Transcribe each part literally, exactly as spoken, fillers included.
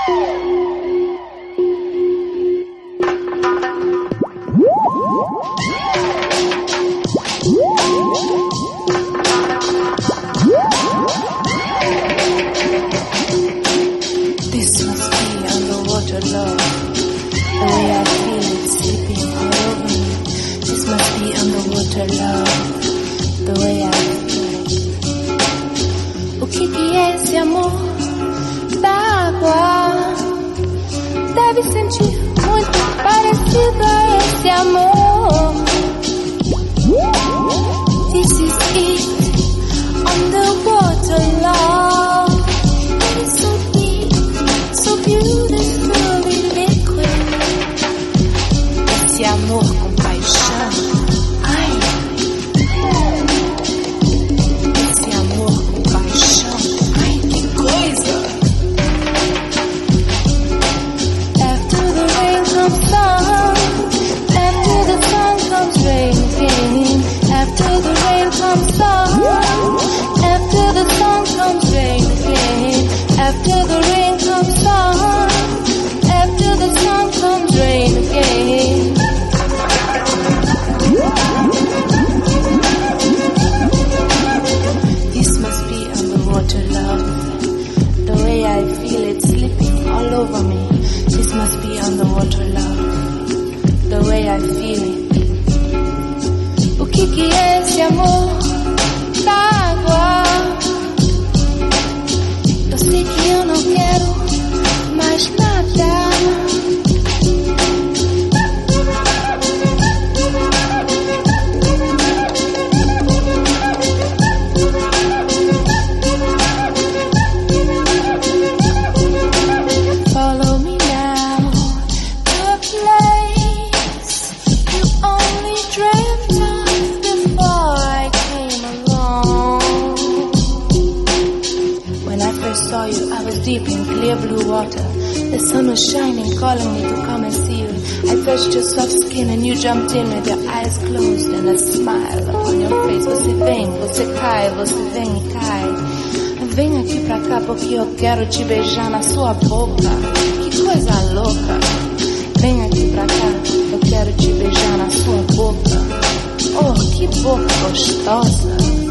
Porque eu quero te beijar na sua boca. Que coisa louca. Vem aqui pra cá, eu quero te beijar na sua boca. Oh, que boca gostosa.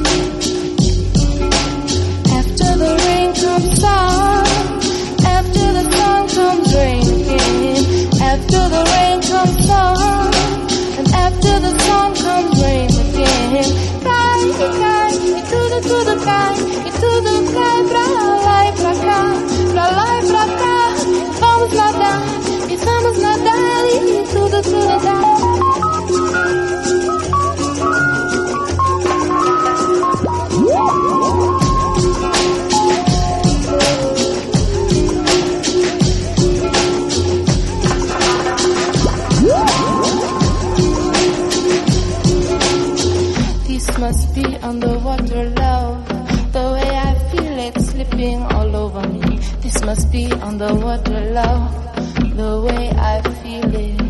After the rain comes sun, after the sun comes rain again. After the rain comes sun, and after the sun comes rain again. Cai, cai, e tudo, tudo cai, e tudo cai pra lá e pra cá, pra lá e pra cá. Vamos nadar, e vamos nadar, e tudo, tudo dá. This must be underwater love, the way I feel it slipping all over me. This must be underwater love, the way I feel it.